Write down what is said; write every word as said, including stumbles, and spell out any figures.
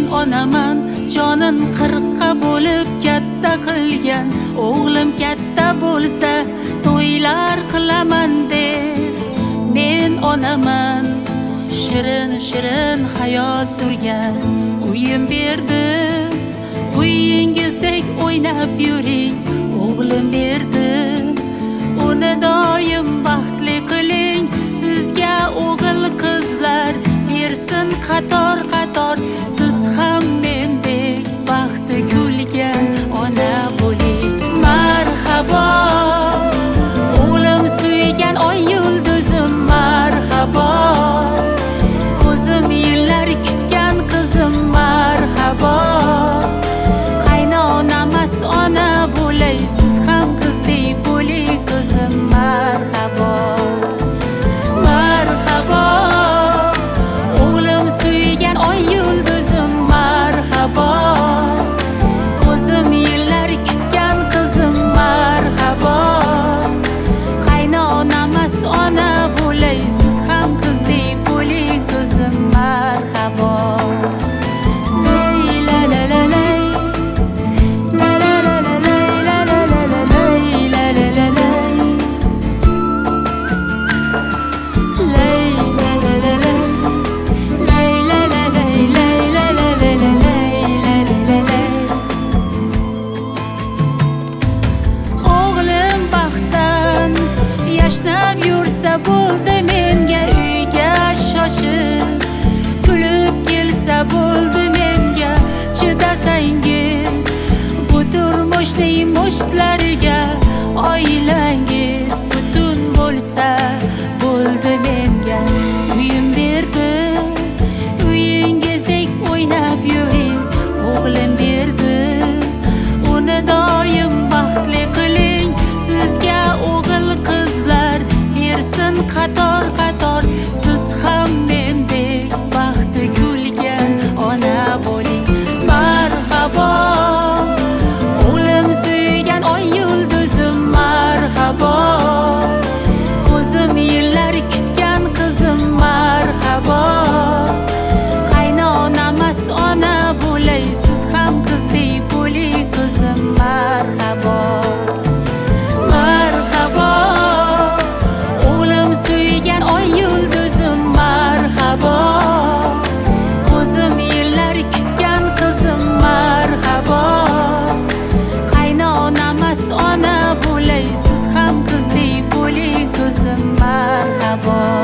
onaman, jonin qirqqa bo'lib katta qilgan. O'g'lim katta bo'lsa to'ylar qilaman deb. Men onaman, shirin shirin hayot surgan. Uyim berdim, uyingizdek o'ynab yuring. O'g'lim berdim, uni doim baxtli qiling. Sizga o'g'il qizlar bersin qator qator. Siz ham mendek baxti kulgan ona bo'ling. Marhabo, o'g'lim suygan oy yulduzim. Marhabo, ko'zim yillar kutgan qizim. Marhabo, qaynonamas ona bo'lay. Siz ham qizdek bo'ling qizim. Marhabo, marhabo, o'g'lim suygan oy yulduzim. Marhabo, ko'zim yillar kutgan qizim. Marhabo, qaynonamas ona bo'lay. Siz ham qizdek bo'ling qizim. Marhabo. Yashnab yursa bo'ldi menga uyga shoshib. Kulib kelsa bo'ldi menga chidasangiz. Bu turmushning mushtlariga oilangiz butun bo'lsa bo'ldi menga. Uyim berdim, uyingizdek o'ynab yuring. O'g'lim berdim, uni doim baxtli qiling. Sizga o'g'il qizlar bersin qator qator. Siz ham mendek baxti kulgan ona bo'ling. Marhabo, o'g'lim suygan oy yulduzim. Marhabo, ko'zim yillar kutgan qizim. Marhabo, qaynonamas ona bo'lay. Siz ham qizdek bo'ling qizim. Marhabo, marhabo, o'g'lim suygan oy yulduzim. Marhabo, ko'zim yillar kutgan qizim. Marhabo, qaynonamas ona bo'lay. Siz ham qizdek bo'ling qizim. Marhabo.